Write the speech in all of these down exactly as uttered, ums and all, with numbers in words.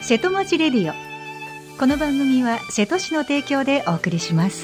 瀬戸町レディオ。この番組は瀬戸市の提供でお送りします。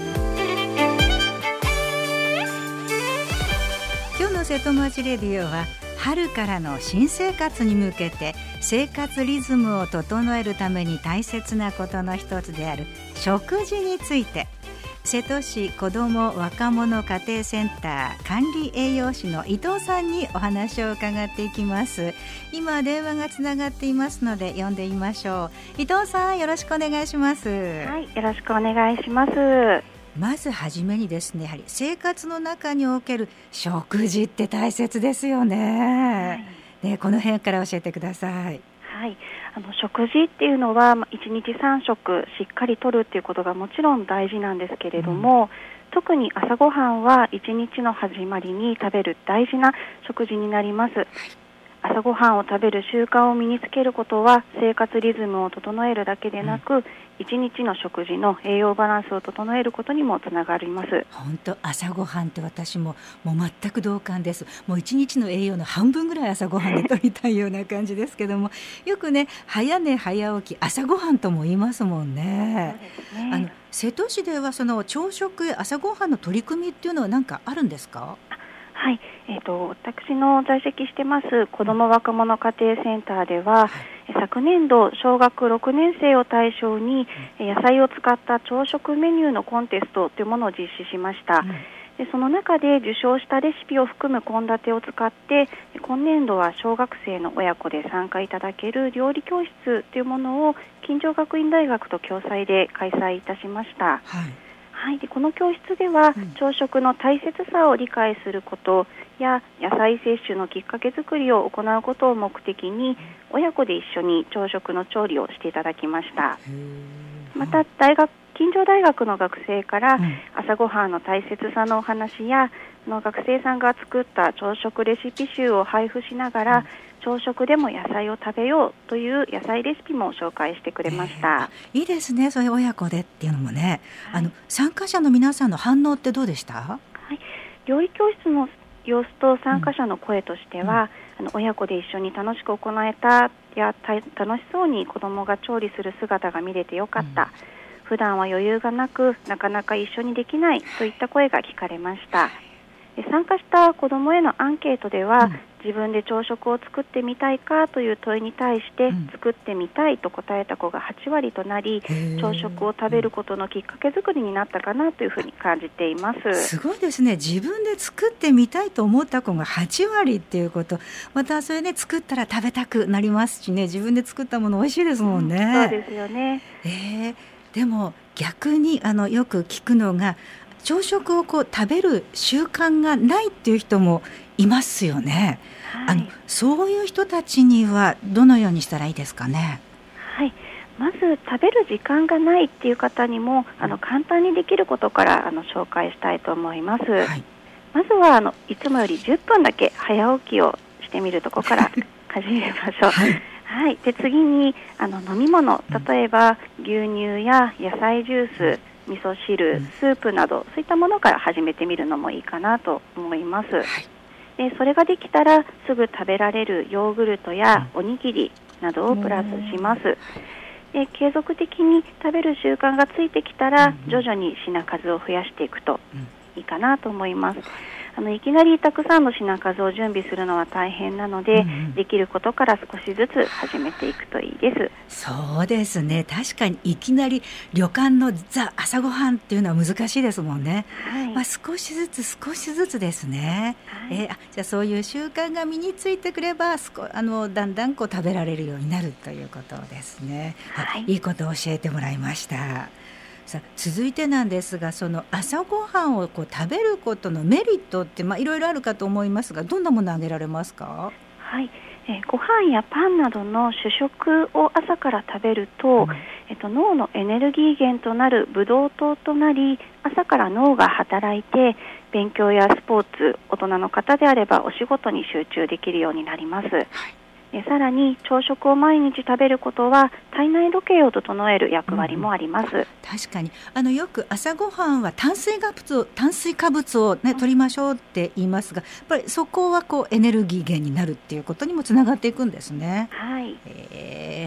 今日の瀬戸町レディオは、春からの新生活に向けて生活リズムを整えるために大切なことの一つである食事について、瀬戸市子ども若者家庭センター管理栄養士の伊藤さんにお話を伺っていきます。今電話がつながっていますので呼んでみましょう。伊藤さん、よろしくお願いします。 はい、よろしくお願いします。 まずはじめにですね、やはり生活の中における食事って大切ですよね。はい、でこの辺から教えてください。 はい、あの食事っていうのはいちにちさん食しっかりとるっていうことがもちろん大事なんですけれども、うん、特に朝ごはんはいちにちの始まりに食べる大事な食事になります。はい、朝ごはんを食べる習慣を身につけることは生活リズムを整えるだけでなく、うん、いちにちの食事の栄養バランスを整えることにもつながります。 本当、朝ごはんって私ももう全く同感です。もういちにちの栄養の半分ぐらい朝ごはんで取りたいような感じですけどもよくね、早寝早起き朝ごはんとも言いますもんね。そうですね。あの瀬戸市ではその朝食朝ごはんの取り組みっていうのは何かあるんですか？ はい、えーと、私の在籍してます子ども若者家庭センターでは、はい、昨年度小学ろくねん生を対象に、うん、野菜を使った朝食メニューのコンテストというものを実施しました。うん、でその中で受賞したレシピを含む献立を使って今年度は小学生の親子で参加いただける料理教室というものを金城学院大学と共催で開催いたしました。はいはい、でこの教室では、うん、朝食の大切さを理解することや野菜摂取のきっかけ作りを行うことを目的に、親子で一緒に朝食の調理をしていただきました。また大学金城大学の学生から朝ごはんの大切さのお話や、の学生さんが作った朝食レシピ集を配布しながら、うん、朝食でも野菜を食べようという野菜レシピも紹介してくれました。 えー、いいですね、そういう親子でっていうのもね。はい、あの参加者の皆さんの反応ってどうでした？はい、 料理教室の様子と参加者の声としては、うん、あの親子で一緒に楽しく行えたや楽しそうに子どもが調理する姿が見れてよかった、うん、普段は余裕がなくなかなか一緒にできないといった声が聞かれました。参加した子どもへのアンケートでは、うん、自分で朝食を作ってみたいかという問いに対して、うん、作ってみたいと答えた子がはちわりとなり、朝食を食べることのきっかけ作りになったかなというふうに感じています。 すごいですね。自分で作ってみたいと思った子がはちわりっていうこと、またそれね、作ったら食べたくなりますしね、自分で作ったもの美味しいですもんね。 うん、そうですよね。 えー、でも逆にあのよく聞くのが、朝食をこう食べる習慣がないっていう人もいますよね。はい、あのそういう人たちにはどのようにしたらいいですかね？ はい、まず食べる時間がないっていう方にもあの簡単にできることからあの紹介したいと思います。はい、まずはあのいつもよりじゅっぷんだけ早起きをしてみるところから始めましょう。はい、はい、で次にあの飲み物、例えば牛乳や野菜ジュース、味噌汁、スープなど、そういったものから始めてみるのもいいかなと思います。はい、でそれができたらすぐ食べられるヨーグルトやおにぎりなどをプラスします。で継続的に食べる習慣がついてきたら徐々に品数を増やしていくといいかなと思います。あのいきなりたくさんの品数を準備するのは大変なので、うんうん、できることから少しずつ始めていくといいです。 そうですね、確かにいきなり旅館のザ朝ごはんっていうのは難しいですもんね。はい、まあ、少しずつ少しずつですね。はい、えー、あじゃあそういう習慣が身についてくればあのだんだんこう食べられるようになるということですね。はい、いいことを教えてもらいました。さあ続いてなんですが、その朝ごはんをこう食べることのメリットってまあいろいろあるかと思いますが、どんなもの挙げられますか？ はい、えー、ご飯やパンなどの主食を朝から食べると、うん、えっと、脳のエネルギー源となるブドウ糖となり、朝から脳が働いて勉強やスポーツ、大人の方であればお仕事に集中できるようになります。はい、でさらに朝食を毎日食べることは体内時計を整える役割もあります。うん、 確かにあのよく朝ごはんは炭水化物を炭水化物を、ね、取りましょうって言いますが、やっぱりそこはこうエネルギー源になるっていうことにもつながっていくんですね。 はい、 え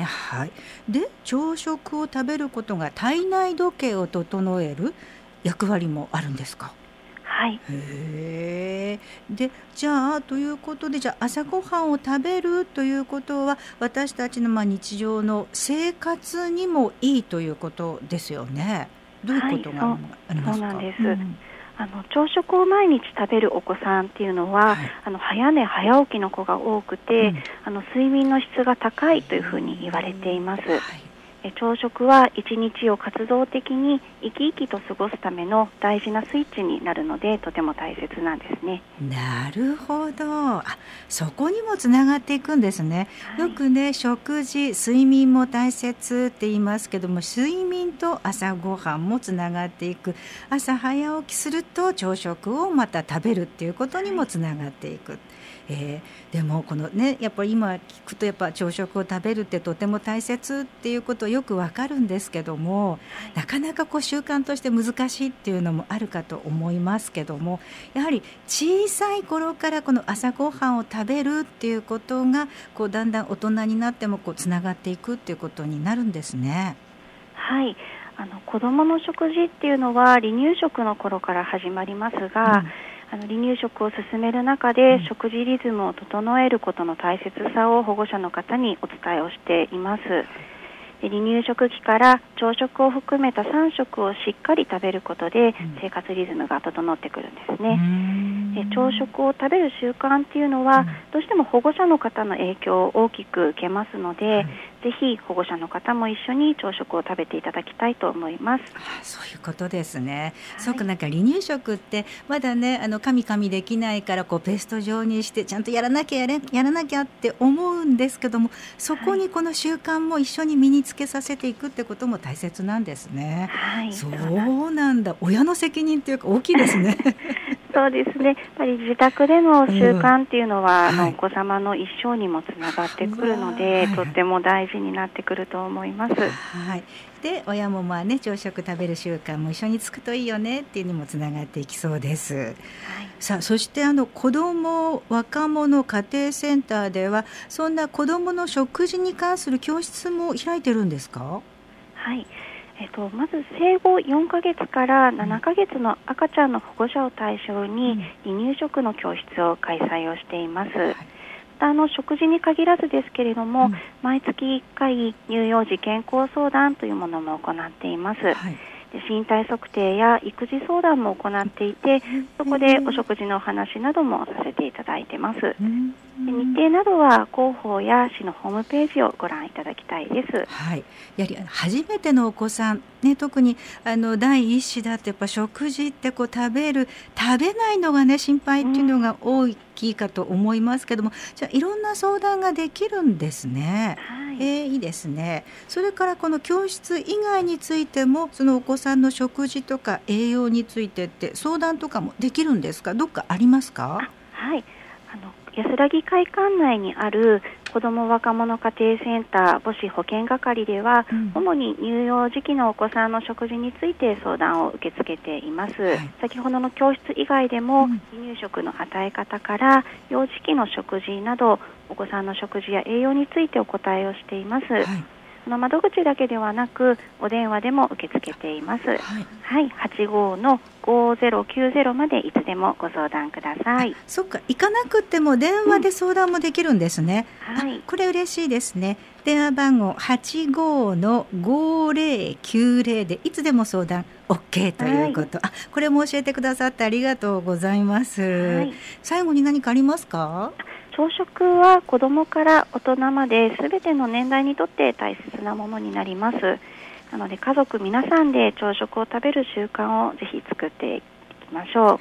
ね。はい。で、朝食を食べることが体内時計を整える役割もあるんですか？ はい。 へー。で、じゃあということで、じゃあ朝ごはんを食べるということは私たちのまあ日常の生活にもいいということですよね。どういうことがはい、 ありますか？ そうなんです。 うん、 あの朝食を毎日食べるお子さんっていうのは、 はい、 あの早寝早起きの子が多くて、 うん、 あの睡眠の質が高いというふうに言われています。 はい、 え朝食は一日を活動的に生き生きと過ごすための大事なスイッチになるので、とても大切なんですね。 なるほど。あ、そこにもつながっていくんですね。 はい、 よくね、食事、睡眠も大切って言いますけども、睡眠と朝ごはんもつながっていく。朝早起きすると朝食をまた食べるっていうことにもつながっていく。えー、でもこのね、やっぱり今聞くとやっぱ朝食を食べるってとても大切っていうことよくわかるんですけども、なかなかこう習慣として難しいっていうのもあるかと思いますけども、やはり小さい頃からこの朝ごはんを食べるっていうことがこうだんだん大人になってもこうつながっていくっていうことになるんですね。 はい、あの子どもの食事っていうのは離乳食の頃から始まりますが、うん、あの離乳食を進める中で、うん、食事リズムを整えることの大切さを保護者の方にお伝えをしています。で、離乳食期から朝食を含めたさん食をしっかり食べることで、うん、生活リズムが整ってくるんですね。で、朝食を食べる習慣っていうのは、うん、どうしても保護者の方の影響を大きく受けますので、はい、ぜひ保護者の方も一緒に朝食を食べていただきたいと思います。 あ、そういうことですね。 はい、 そうか、なんか離乳食ってまだね、あの噛み噛みできないからこうペースト状にしてちゃんとやらなきゃやれやらなきゃって思うんですけども、そこにこの習慣も一緒に身につけさせていくってことも大切なんですね。 はい、 そうなんだ。親の責任っていうか大きいですね。 そうですね。やっぱり自宅での習慣っていうのは、うん、あのお子様の一生にもつながってくるので、はいはい、とっても大事になってくると思います。 はい。で、親もまあね、朝食食べる習慣も一緒につくといいよねっていうにもつながっていきそうです。はい、さあ、そしてあの子ども若者家庭センターではそんな子どもの食事に関する教室も開いてるんですか？はい。 えっと、まず生後よんかげつからななかげつの赤ちゃんの保護者を対象に離乳食の教室を開催をしています。はい、あの食事に限らずですけれども、うん、毎月いっかい乳幼児健康相談というものも行っています。はい、で、身体測定や育児相談も行っていて、そこでお食事のお話などもさせていただいてます。うん、で、日程などは広報や市のホームページをご覧いただきたいです。 はい、やはり初めてのお子さん、ね、特にあの第一子だってやっぱ食事ってこう食べる食べないのがね心配っていうのが多いかと思いますけども、うん、じゃあいろんな相談ができるんですね。はい、えー、いいですね。それからこの教室以外についてもそのお子さんの食事とか栄養についてって相談とかもできるんですか？どっかありますか？ はい、あの安らぎ会館内にある子ども若者家庭センター母子保健係では、うん、主に乳幼児期のお子さんの食事について相談を受け付けています。はい、先ほどの教室以外でも、うん、離乳食の与え方から幼児期の食事などお子さんの食事や栄養についてお答えをしています。はい、この窓口だけではなくお電話でも受け付けています。はい、はい、はちごのごゼロきゅうゼロまでいつでもご相談ください。 そっか、行かなくても電話で相談もできるんですね。うん、はい、これ嬉しいですね。電話番号はちごのごゼロきゅうゼロでいつでも相談 OK ということ、はい、あ、これも教えてくださってありがとうございます。はい、最後に何かありますか？ 朝食は子どもから大人まで全ての年代にとって大切なものになります。なので家族皆さんで朝食を食べる習慣をぜひ作っていきましょう。はい、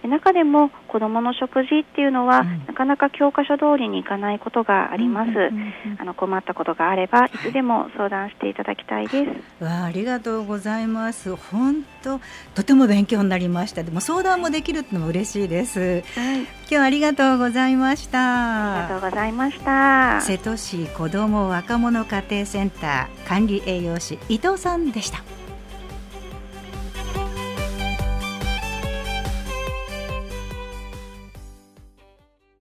で、中でも子どもの食事っていうのは、うん、なかなか教科書通りにいかないことがあります。うんうんうんうん、あの困ったことがあればいつでも相談していただきたいです。 わあ、ありがとうございます。本当とても勉強になりました。でも相談もできるってのも嬉しいです。はい、今日はありがとうございました。 ありがとうございました。 瀬戸市子ども若者家庭センター管理栄養士伊藤さんでした。